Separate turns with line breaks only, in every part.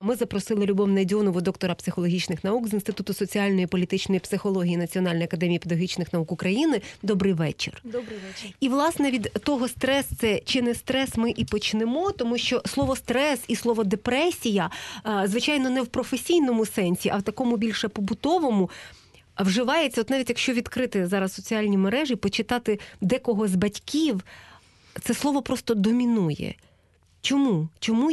Ми запросили Любов Найдьонову, доктора психологічних наук з Інституту соціальної і політичної психології Національної академії педагогічних наук України. Добрий вечір.
Добрий вечір.
І, власне, від того, стрес це чи не стрес, ми і почнемо, тому що слово стрес і слово депресія, звичайно, не в професійному сенсі, а в такому більше побутовому, вживається, от навіть якщо відкрити зараз соціальні мережі, почитати декого з батьків, це слово просто домінує. Чому?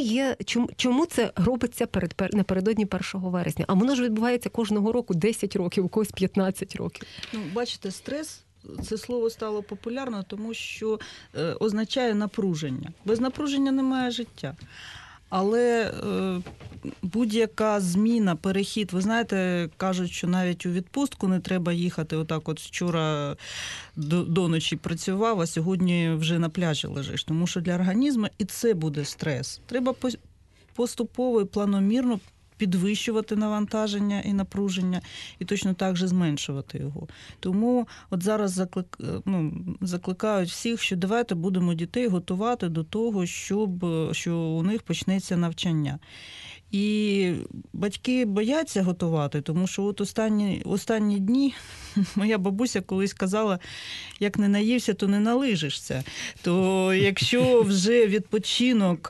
Чому це робиться напередодні 1 вересня? А воно ж відбувається кожного року 10 років, у когось 15 років.
Бачите, стрес – це слово стало популярно, тому що означає напруження. Без напруження немає життя. Але будь-яка зміна, перехід, ви знаєте, кажуть, що навіть у відпустку не треба їхати. Отак от вчора до ночі працював, а сьогодні вже на пляжі лежиш. Тому що для організму і це буде стрес. Треба поступово і планомірно підвищувати навантаження і напруження, і точно так же зменшувати його. Тому от зараз закликають всіх, що давайте будемо дітей готувати до того, що у них почнеться навчання. І батьки бояться готувати, тому що от останні дні моя бабуся колись казала, як не наївся, то не налижишся. То якщо вже відпочинок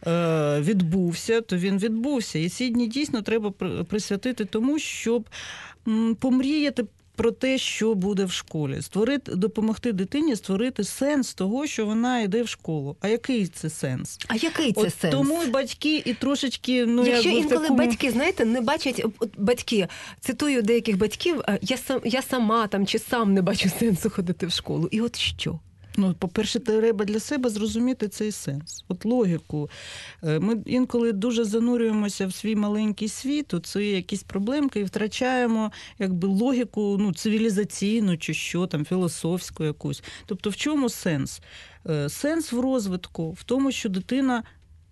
відбувся, то він відбувся. І ці дні дійсно треба присвятити тому, щоб помріяти про те, що буде в школі. Допомогти дитині створити сенс того, що вона йде в школу. А який це сенс?
А який це сенс?
Тому і батьки, і трошечки...
Якщо інколи батьки, знаєте, не бачать... Батьки, цитую деяких батьків, я сама там чи сам не бачу сенсу ходити в школу. І от що?
По-перше, треба для себе зрозуміти цей сенс. От логіку. Ми інколи дуже занурюємося в свій маленький світ, у свої якісь проблемки і втрачаємо логіку цивілізаційну чи що там, філософську якусь. Тобто в чому сенс? Сенс в розвитку, в тому, що дитина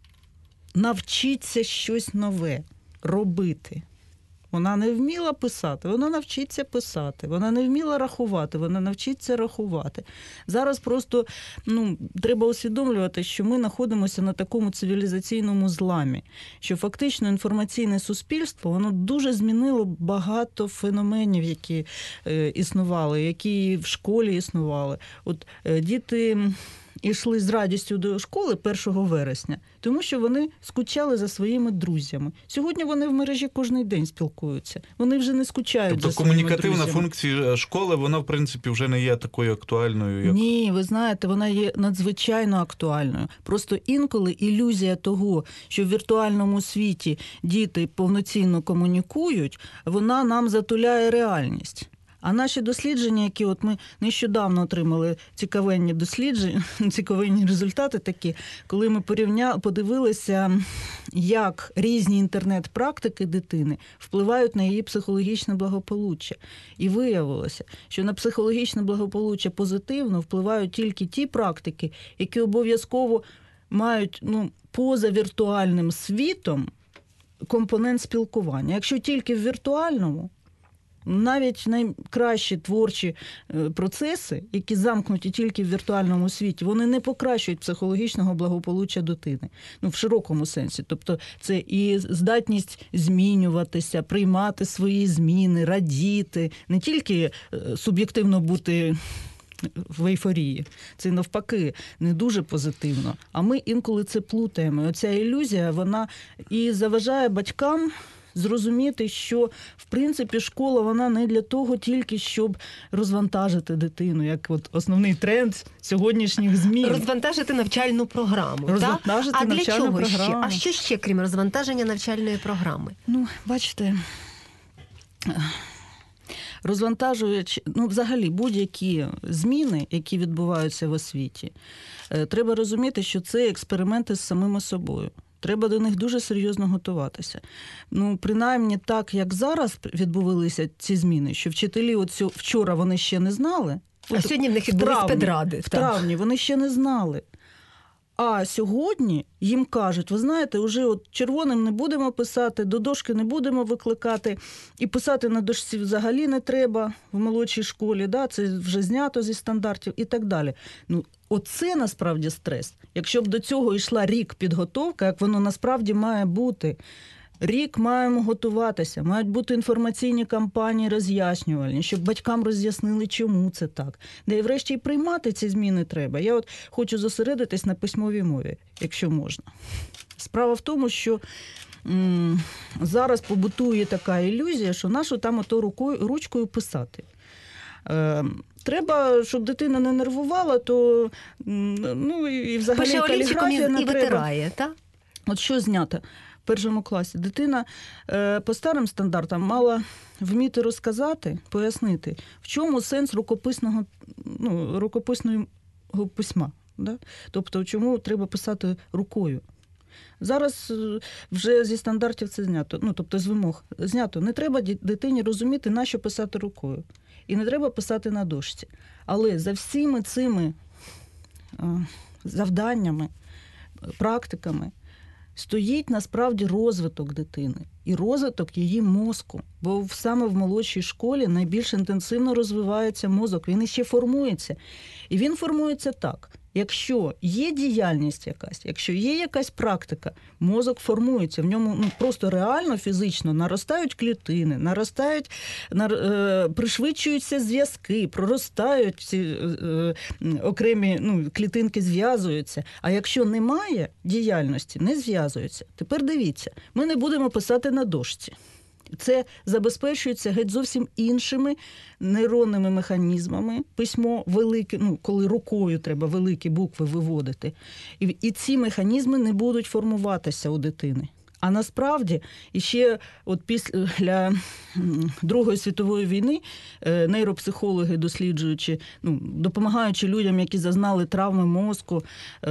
навчиться щось нове робити. Вона не вміла писати, вона навчиться писати. Вона не вміла рахувати, вона навчиться рахувати. Зараз просто треба усвідомлювати, що ми знаходимося на такому цивілізаційному зламі, що фактично інформаційне суспільство, воно дуже змінило багато феноменів, які існували, які в школі існували. От діти йшли з радістю до школи 1 вересня, тому що вони скучали за своїми друзями. Сьогодні вони в мережі кожен день спілкуються. Вони вже не скучають за своїми друзями.
Тобто комунікативна функція школи, вона, в принципі, вже не є такою актуальною, як...
Ні, ви знаєте, вона є надзвичайно актуальною. Просто інколи ілюзія того, що в віртуальному світі діти повноцінно комунікують, вона нам затуляє реальність. А наші дослідження, які от ми нещодавно отримали цікавенні дослідження, цікавенні результати такі, коли ми подивилися, як різні інтернет-практики дитини впливають на її психологічне благополуччя. І виявилося, що на психологічне благополуччя позитивно впливають тільки ті практики, які обов'язково мають поза віртуальним світом компонент спілкування. Якщо тільки в віртуальному, навіть найкращі творчі процеси, які замкнуті тільки в віртуальному світі, вони не покращують психологічного благополуччя дитини. В широкому сенсі. Тобто це і здатність змінюватися, приймати свої зміни, радіти, не тільки суб'єктивно бути в ейфорії. Це навпаки не дуже позитивно. А ми інколи це плутаємо. Оця ілюзія, вона і заважає батькам зрозуміти, що, в принципі, школа, вона не для того тільки, щоб розвантажити дитину, як от основний тренд сьогоднішніх змін.
Розвантажити навчальну програму.
Розвантажити
А
навчальну
для чого
програму.
ще? А що ще, крім розвантаження навчальної програми?
Бачите, розвантажуючи, взагалі будь-які зміни, які відбуваються в освіті, треба розуміти, що це експерименти з самими собою. Треба до них дуже серйозно готуватися. Принаймні так, як зараз відбувалися ці зміни, що вчителі вчора вони ще не знали.
А сьогодні в них відбулись педради.
В травні вони ще не знали. А сьогодні їм кажуть, ви знаєте, вже червоним не будемо писати, до дошки не будемо викликати, і писати на дошці взагалі не треба в молодшій школі, це вже знято зі стандартів і так далі. Оце насправді стрес. Якщо б до цього йшла рік підготовка, як воно насправді має бути, Рік маємо готуватися, мають бути інформаційні кампанії роз'яснювальні, щоб батькам роз'яснили, чому це так. Де і врешті і приймати ці зміни треба. Я от хочу зосередитись на письмовій мові, якщо можна. Справа в тому, що зараз побутує така ілюзія, що нащо там ото ручкою писати. Треба, щоб дитина не нервувала, то і взагалі
пише
каліграфія не
і
треба.
витирає, так?
От що знято в першому класі? Дитина по старим стандартам мала вміти розказати, пояснити, в чому сенс рукописного письма. Да? Тобто, чому треба писати рукою. Зараз вже зі стандартів це знято, тобто з вимог знято. Не треба дитині розуміти, на що писати рукою. І не треба писати на дошці. Але за всіми цими завданнями, практиками стоїть насправді розвиток дитини і розвиток її мозку. Бо саме в молодшій школі найбільш інтенсивно розвивається мозок, він іще формується. І він формується так. Якщо є діяльність якась, якщо є якась практика, мозок формується, в ньому просто реально, фізично наростають клітини, пришвидшуються зв'язки, проростають ці окремі клітинки, зв'язуються. А якщо немає діяльності, не зв'язуються. Тепер дивіться, ми не будемо писати на дошці. Це забезпечується геть зовсім іншими нейронними механізмами. Письмо велике, коли рукою треба великі букви виводити. І ці механізми не будуть формуватися у дитини. А насправді, іще от після Другої світової війни нейропсихологи, досліджуючи, допомагаючи людям, які зазнали травми мозку,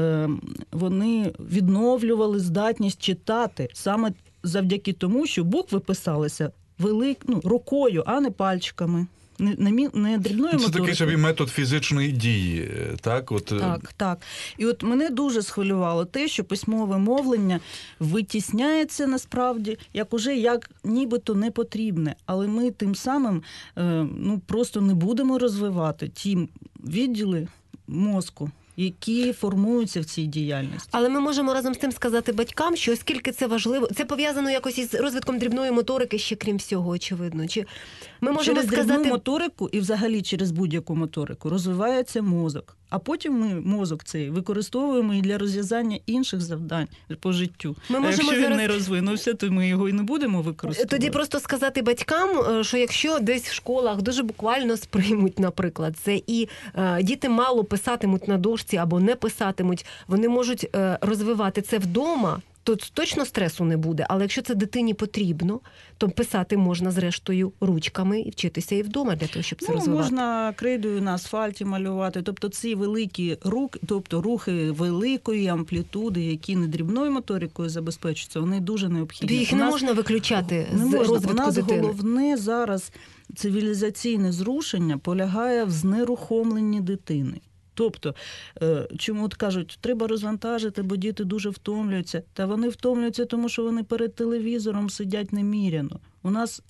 вони відновлювали здатність читати саме завдяки тому, що букви писалися рукою, а не пальчиками. Не дрібною моторикою.
Це такий собі метод фізичної дії, так?
Так. І от мене дуже схвилювало те, що письмове мовлення витісняється насправді, як нібито не потрібне. Але ми тим самим просто не будемо розвивати ті відділи мозку, які формуються в цій діяльності.
Але ми можемо разом з тим сказати батькам, що оскільки це важливо, це пов'язано якось із розвитком дрібної моторики, ще крім всього, очевидно. Чи ми можемо
через дрібну моторику і взагалі через будь-яку моторику розвивається мозок. А потім ми мозок цей використовуємо і для розв'язання інших завдань по життю. Якщо він не розвинувся, то ми його і не будемо використовувати.
Тоді просто сказати батькам, що якщо десь в школах дуже буквально сприймуть, наприклад, це і діти мало писатимуть на дошці або не писатимуть, вони можуть розвивати це вдома, то точно стресу не буде. Але якщо це дитині потрібно, то писати можна зрештою ручками і вчитися і вдома для того, щоб це розвивати.
Можна крейдою на асфальті малювати. Тобто ці великі рухи великої амплітуди, які не дрібною моторикою забезпечуються, вони дуже необхідні.
Їх не можна виключати з розвитку
дитини. У нас головне зараз цивілізаційне зрушення полягає в знерухомленні дитини. Тобто, чому кажуть, треба розвантажити, бо діти дуже втомлюються. Та вони втомлюються, тому що вони перед телевізором сидять неміряно. У нас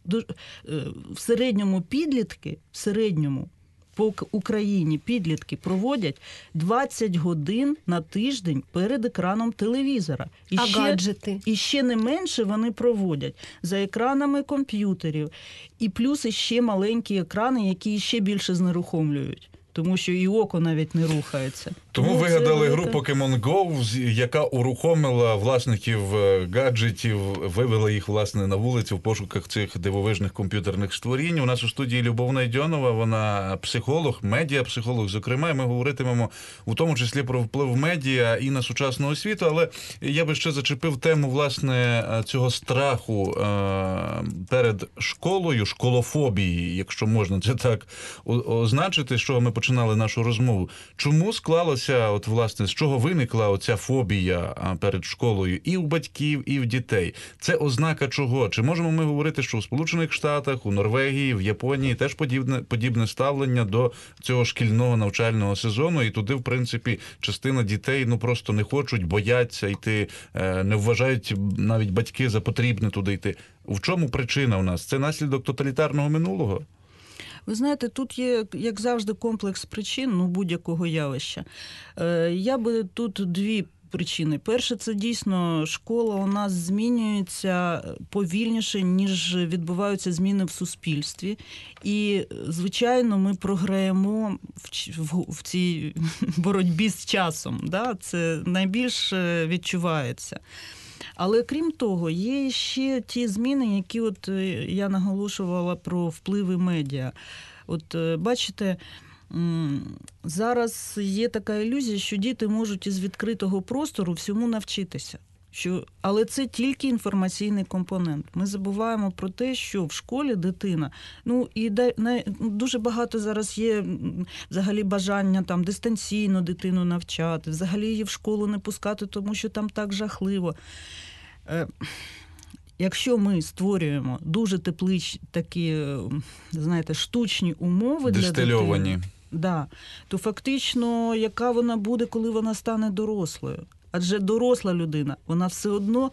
в середньому по Україні підлітки проводять 20 годин на тиждень перед екраном телевізора.
Гаджети?
І ще не менше вони проводять за екранами комп'ютерів. І плюс іще маленькі екрани, які ще більше знерухомлюють. Тому що і око навіть не рухається.
Тому вигадали гру Pokemon Go, яка урухомила власників гаджетів, вивела їх, власне, на вулицю в пошуках цих дивовижних комп'ютерних створінь. У нас у студії Любов Найдьонова, вона психолог, медіапсихолог, зокрема, і ми говоритимемо у тому числі про вплив медіа і на сучасну освіту, але я би ще зачепив тему, власне, цього страху перед школою, школофобії, якщо можна це так означити, з чого ми починали нашу розмову. Чому склалося, власне, з чого виникла оця фобія перед школою і у батьків, і в дітей? Це ознака чого? Чи можемо ми говорити, що у Сполучених Штатах, у Норвегії, в Японії теж подібне ставлення до цього шкільного навчального сезону, і туди, в принципі, частина дітей просто не хочуть, бояться йти, не вважають навіть батьки за потрібне туди йти. В чому причина у нас? Це наслідок тоталітарного минулого?
Ви знаєте, тут є, як завжди, комплекс причин будь-якого явища. Я би тут дві причини. Перше, це дійсно школа у нас змінюється повільніше, ніж відбуваються зміни в суспільстві. І, звичайно, ми програємо в цій боротьбі з часом. Да? Це найбільше відчувається. Але крім того, є ще ті зміни, які от я наголошувала про впливи медіа. От бачите, зараз є така ілюзія, що діти можуть із відкритого простору всьому навчитися. Але це тільки інформаційний компонент. Ми забуваємо про те, що в школі дитина, дуже багато зараз є взагалі бажання там дистанційно дитину навчати, взагалі її в школу не пускати, тому що там так жахливо. Якщо ми створюємо дуже тепличні такі, знаєте, штучні умови для дитини, то фактично, яка вона буде, коли вона стане дорослою? Адже доросла людина, вона все одно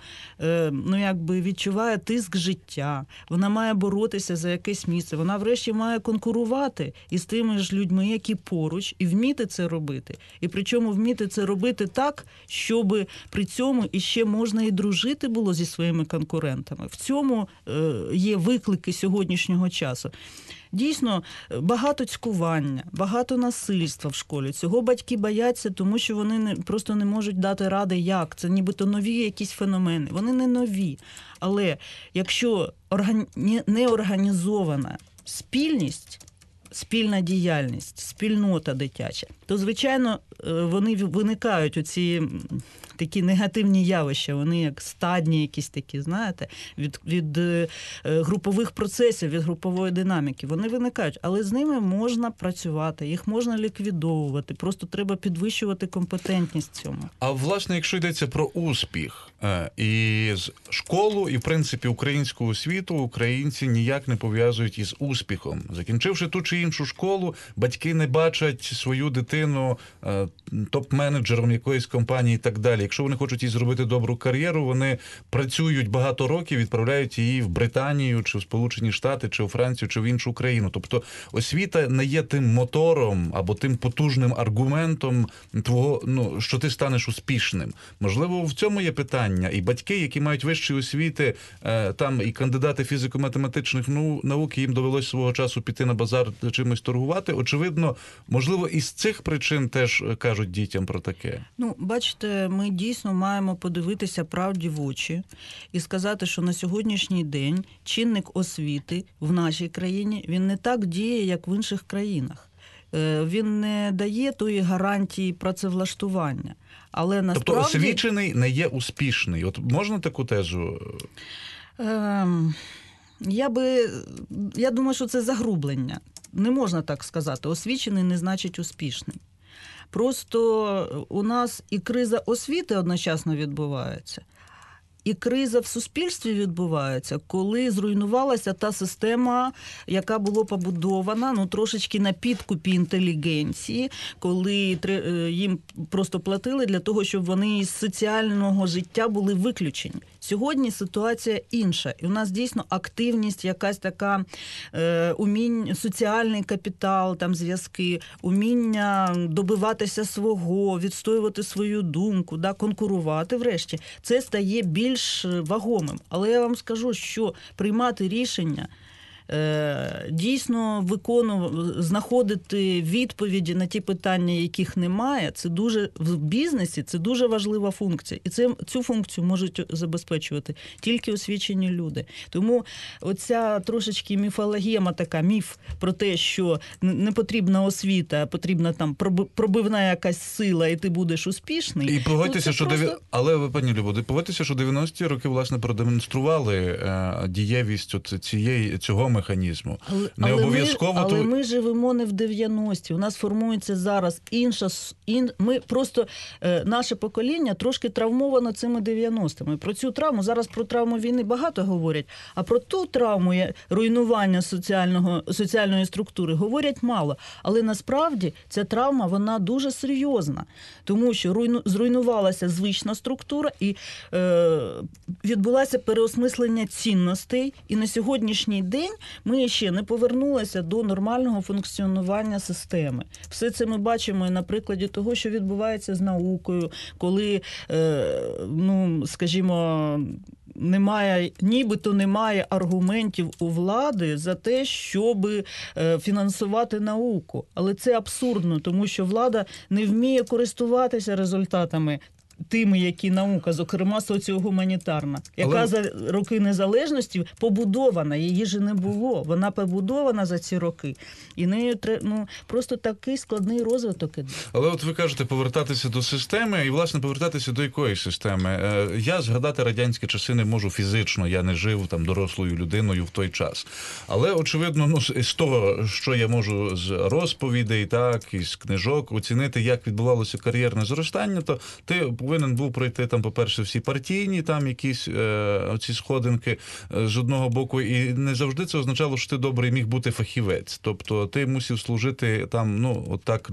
відчуває тиск життя, вона має боротися за якесь місце, вона врешті має конкурувати із тими ж людьми, які поруч, і вміти це робити. І причому вміти це робити так, щоб при цьому іще можна і дружити було зі своїми конкурентами. В цьому є виклики сьогоднішнього часу. Дійсно, багато цькування, багато насильства в школі. Цього батьки бояться, тому що вони просто не можуть дати ради, як. Це нібито нові якісь феномени. Вони не нові. Але якщо неорганізована спільність, спільна діяльність, спільнота дитяча, то, звичайно, вони виникають оці такі негативні явища, вони як стадні якісь такі, знаєте, від групових процесів, від групової динаміки. Вони виникають, але з ними можна працювати, їх можна ліквідовувати, просто треба підвищувати компетентність в цьому.
А, власне, якщо йдеться про успіх, і школу, і, в принципі, українську освіту українці ніяк не пов'язують із успіхом. Закінчивши ту чи іншу школу, батьки не бачать свою дитину топ-менеджером якоїсь компанії і так далі. Якщо вони хочуть їй зробити добру кар'єру, вони працюють багато років, відправляють її в Британію, чи в Сполучені Штати, чи у Францію, чи в іншу країну. Тобто освіта не є тим мотором або тим потужним аргументом твого, що ти станеш успішним. Можливо, в цьому є питання. І батьки, які мають вищі освіти, там і кандидати фізико-математичних наук, їм довелось свого часу піти на базар чимось торгувати. Очевидно, можливо, із цих причин теж кажуть дітям про таке.
Бачите, ми дійсно маємо подивитися правді в очі і сказати, що на сьогоднішній день чинник освіти в нашій країні, він не так діє, як в інших країнах. Він не дає тої гарантії працевлаштування. Але насправді...
Тобто освічений не є успішний. От можна таку тезу?
Я думаю, що це загрублення. Не можна так сказати. Освічений не значить успішний. Просто у нас і криза освіти одночасно відбувається, і криза в суспільстві відбувається, коли зруйнувалася та система, яка була побудована, трошечки на підкупі інтелігенції, коли їм просто платили для того, щоб вони із соціального життя були виключені. Сьогодні ситуація інша. І у нас дійсно активність, якась така соціальний капітал, там зв'язки, уміння добиватися свого, відстоювати свою думку, конкурувати врешті. Це стає більш вагомим. Але я вам скажу, що приймати рішення, дійсно знаходити відповіді на ті питання, яких немає, це дуже в бізнесі, це дуже важлива функція. І цю функцію можуть забезпечувати тільки освічені люди. Тому оця трошечки міфологема, така міф про те, що не потрібна освіта, а потрібна там пробивна якась сила, і ти будеш успішний.
І погодьтеся, але, пані Любо, погодьтеся, що 90-ті роки, власне, продемонстрували дієвість цього механізму.
Але ми живемо не в 90-ті. У нас формується зараз ми просто, наше покоління трошки травмовано цими 90-ми. Про цю травму, зараз про травму війни багато говорять, а про ту травму руйнування соціальної структури говорять мало. Але насправді ця травма, вона дуже серйозна. Тому що зруйнувалася звична структура і відбулося переосмислення цінностей. І на сьогоднішній день Ми ще не повернулися до нормального функціонування системи. Все це ми бачимо і на прикладі того, що відбувається з наукою, коли, скажімо, нібито немає аргументів у влади за те, щоб фінансувати науку. Але це абсурдно, тому що влада не вміє користуватися результатами тими, які наука, зокрема соціогуманітарна, яка за роки незалежності побудована, її ж не було. Вона побудована за ці роки. І нею просто такий складний розвиток іде.
Але от ви кажете повертатися до системи, і, власне, повертатися до якої системи? Я згадати радянські часи не можу фізично, я не жив там дорослою людиною в той час. Але, очевидно, з того, що я можу з розповідей, так, із книжок оцінити, як відбувалося кар'єрне зростання, то ти повинен був пройти там, по-перше, всі партійні там якісь оці сходинки з одного боку, і не завжди це означало, що ти добрий міг бути фахівець. Тобто ти мусив служити там, отак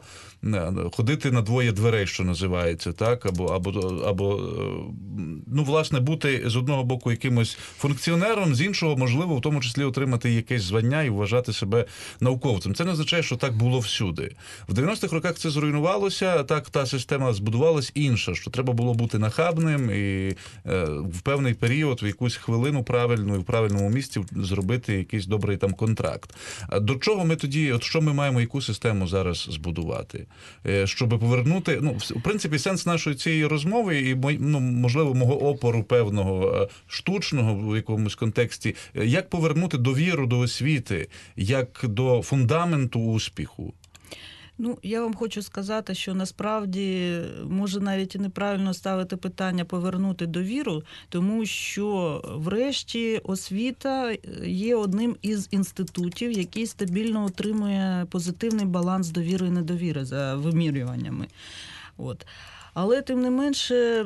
ходити на двоє дверей, що називається, так, або власне, бути з одного боку якимось функціонером, з іншого, можливо, в тому числі отримати якесь звання і вважати себе науковцем. Це не означає, що так було всюди. В 90-х роках це зруйнувалося, так та система збудувалась інша, що треба було бути нахабним і в певний період, в якусь хвилину правильну і в правильному місці зробити якийсь добрий там контракт. До чого ми тоді, що ми маємо, яку систему зараз збудувати? Щоб повернути, в принципі, сенс нашої цієї розмови і, можливо, мого опору певного штучного в якомусь контексті, як повернути довіру до освіти, як до фундаменту успіху?
Я вам хочу сказати, що насправді може навіть і неправильно ставити питання повернути довіру, тому що врешті освіта є одним із інститутів, який стабільно утримує позитивний баланс довіри і недовіри за вимірюваннями. Але тим не менше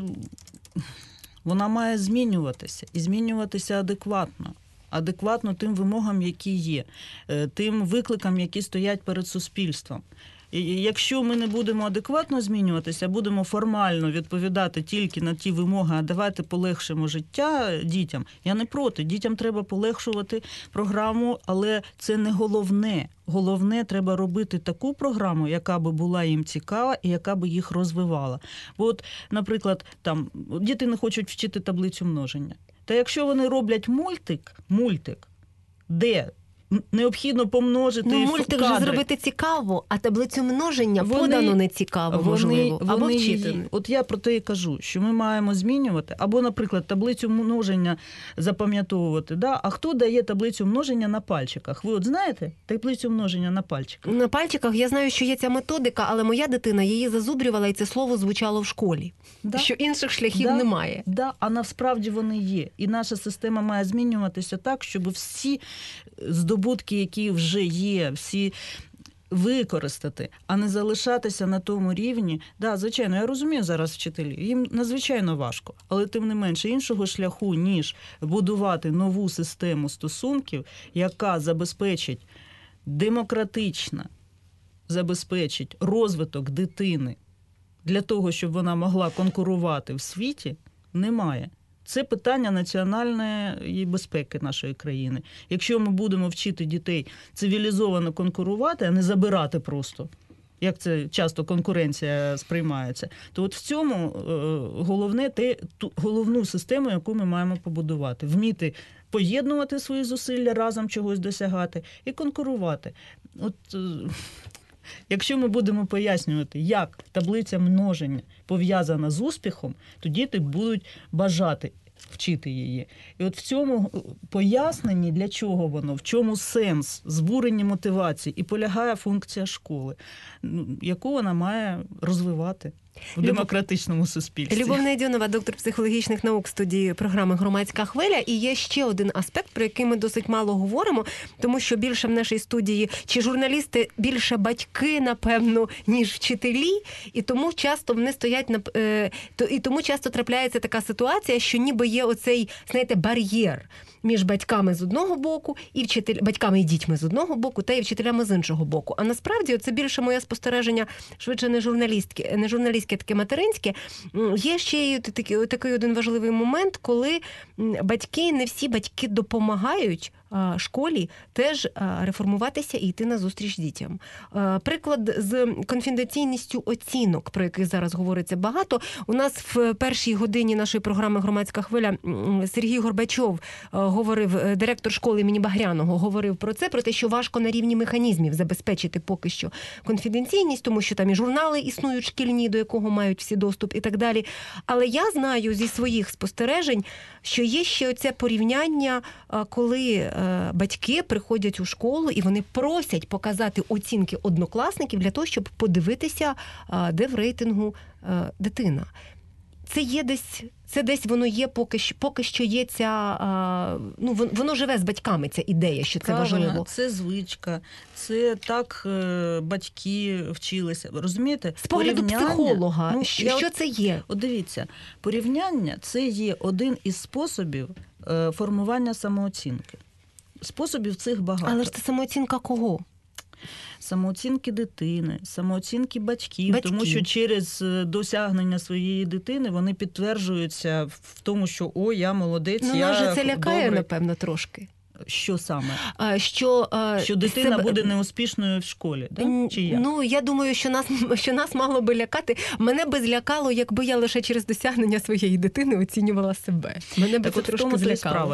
вона має змінюватися і змінюватися адекватно тим вимогам, які є, тим викликам, які стоять перед суспільством. І якщо ми не будемо адекватно змінюватися, будемо формально відповідати тільки на ті вимоги, а давайте полегшимо життя дітям, я не проти, дітям треба полегшувати програму, але це не головне. Головне, треба робити таку програму, яка би була їм цікава і яка би їх розвивала. Бо наприклад, діти не хочуть вчити таблицю множення. Та якщо вони роблять мультик, де необхідно помножити
мультик вже зробити цікаво, а таблицю множення подано не цікаво, можливо, або вчити.
От я про те і кажу, що ми маємо змінювати, або, наприклад, таблицю множення запам'ятовувати. А хто дає таблицю множення на пальчиках? Ви знаєте таблицю множення на пальчиках?
На пальчиках я знаю, що є ця методика, але моя дитина її зазубрювала, і це слово звучало в школі. Що інших шляхів немає.
А насправді вони є. І наша система має змінюватися так, щоб всі здобутки, які вже є, всі використати, а не залишатися на тому рівні. Звичайно, я розумію зараз вчителів, їм надзвичайно важко, але тим не менше іншого шляху, ніж будувати нову систему стосунків, яка забезпечить забезпечить розвиток дитини для того, щоб вона могла конкурувати в світі, немає. Це питання національної безпеки нашої країни. Якщо ми будемо вчити дітей цивілізовано конкурувати, а не забирати просто, як це часто конкуренція сприймається, то в цьому головне ту головну систему, яку ми маємо побудувати. Вміти поєднувати свої зусилля, разом чогось досягати і конкурувати. Якщо ми будемо пояснювати, як таблиця множення пов'язана з успіхом, то діти будуть бажати вчити її. І в цьому поясненні, для чого воно, в чому сенс, збурення мотивації і полягає функція школи, яку вона має розвивати в демократичному суспільстві.
Любов Найдьонова, доктор психологічних наук, студії програми «Громадська хвиля». І є ще один аспект, про який ми досить мало говоримо, тому що більше в нашій студії чи журналісти більше батьки, напевно, ніж вчителі, і тому часто вони стоять і тому часто трапляється така ситуація, що ніби є оцей, бар'єр між батьками з одного боку, і батьками і дітьми з одного боку, та і вчителями з іншого боку. А насправді це більше моє спостереження, швидше не журналістське, таке материнське. Є ще такий один важливий момент, коли не всі батьки допомагають школі теж реформуватися і йти на зустріч дітям. Приклад з конфіденційністю оцінок, про яких зараз говориться багато. У нас в першій годині нашої програми «Громадська хвиля» Сергій Горбачов говорив, директор школи імені Багряного, говорив про це, про те, що важко на рівні механізмів забезпечити поки що конфіденційність, тому що там і журнали існують шкільні, до якого мають всі доступ і так далі. Але я знаю зі своїх спостережень, що є ще оце порівняння, коли батьки приходять у школу і вони просять показати оцінки однокласників для того, щоб подивитися, де в рейтингу дитина. Це десь воно є, поки що є ця, воно живе з батьками, ця ідея, що це важливо.
Це звичка, це так батьки вчилися. Розумієте?
З погляду психолога, що це є?
От дивіться, порівняння – це є один із способів формування самооцінки. Способів цих багато.
Але ж це самооцінка кого?
Самооцінки дитини, самооцінки батьків, тому що через досягнення своєї дитини вони підтверджуються в тому, що «О, я молодець, я
добрий». Може, це лякає,
добрий.
напевно, трошки?
Що саме?
Що
дитина буде неуспішною в школі, да? Чи як?
Я думаю, що нас мало би лякати. Мене би злякало, якби я лише через досягнення своєї дитини оцінювала себе. Мене би це трошки злякало.
Справа,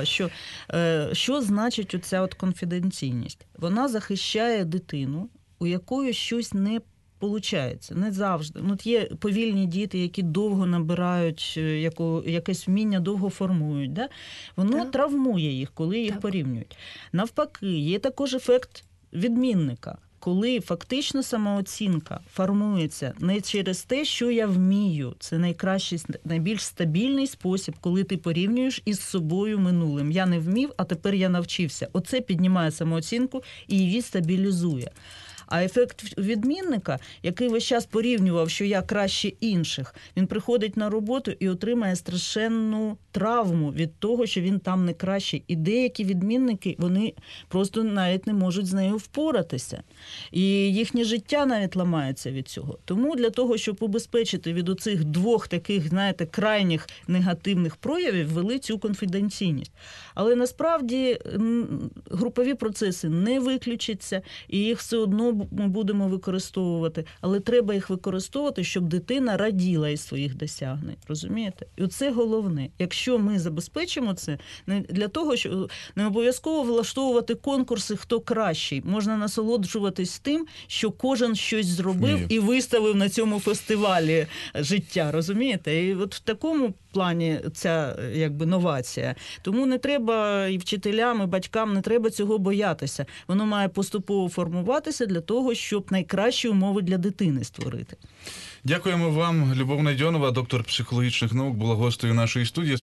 що значить оця от конфіденційність? Вона захищає дитину, у якої щось не получається, не завжди. Є повільні діти, які довго набирають якесь вміння, довго формують. Да? Воно травмує їх, коли їх порівнюють. Навпаки, є також ефект відмінника, коли фактично самооцінка формується не через те, що я вмію. Це найкращий, найбільш стабільний спосіб, коли ти порівнюєш із собою минулим. Я не вмів, а тепер я навчився. Оце піднімає самооцінку і її стабілізує. А ефект відмінника, який весь час порівнював, що я краще інших, він приходить на роботу і отримає страшенну травму від того, що він там не кращий. І деякі відмінники, вони просто навіть не можуть з нею впоратися. І їхнє життя навіть ламається від цього. Тому для того, щоб убезпечити від оцих двох таких, крайніх негативних проявів, ввели цю конфіденційність. Але насправді групові процеси не виключаться, і їх все одно ми будемо використовувати, але треба їх використовувати, щоб дитина раділа із своїх досягнень. Розумієте? І оце головне. Якщо ми забезпечимо це, не для того, що не обов'язково влаштовувати конкурси, хто кращий. Можна насолоджуватись тим, що кожен щось зробив і виставив на цьому фестивалі життя. Розумієте? І от в такому плані ця новація. Тому не треба і вчителям, і батькам не треба цього боятися. Воно має поступово формуватися для того, щоб найкращі умови для дитини створити.
Дякуємо вам. Любов Найдьонова, доктор психологічних наук, була гостею нашої студії.